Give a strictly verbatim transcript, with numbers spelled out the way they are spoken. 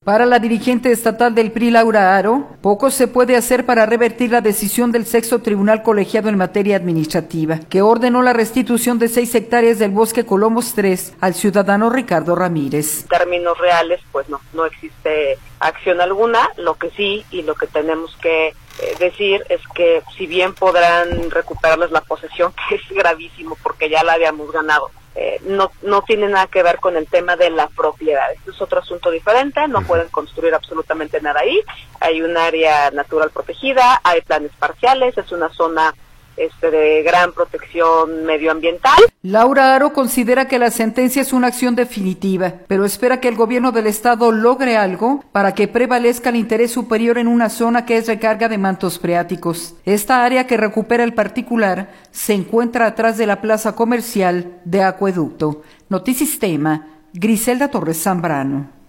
Para la dirigente estatal del P R I, Laura Haro, poco se puede hacer para revertir la decisión del sexto tribunal colegiado en materia administrativa, que ordenó la restitución de seis hectáreas del bosque Colomos tres al ciudadano Ricardo Ramírez. En términos reales, pues no, no existe acción alguna. Lo que sí y lo que tenemos que eh, decir es que si bien podrán recuperarles la posesión, que es gravísimo porque ya la habíamos ganado, Eh, no, no tiene nada que ver con el tema de la propiedad. Esto es otro asunto diferente, no pueden construir absolutamente nada ahí. Hay un área natural protegida, hay planes parciales, es una zona este, de gran protección medioambiental. Laura Haro considera que la sentencia es una acción definitiva, pero espera que el gobierno del estado logre algo para que prevalezca el interés superior en una zona que es recarga de mantos freáticos. Esta área que recupera el particular se encuentra atrás de la plaza comercial de Acueducto. Notisistema, Griselda Torres Zambrano.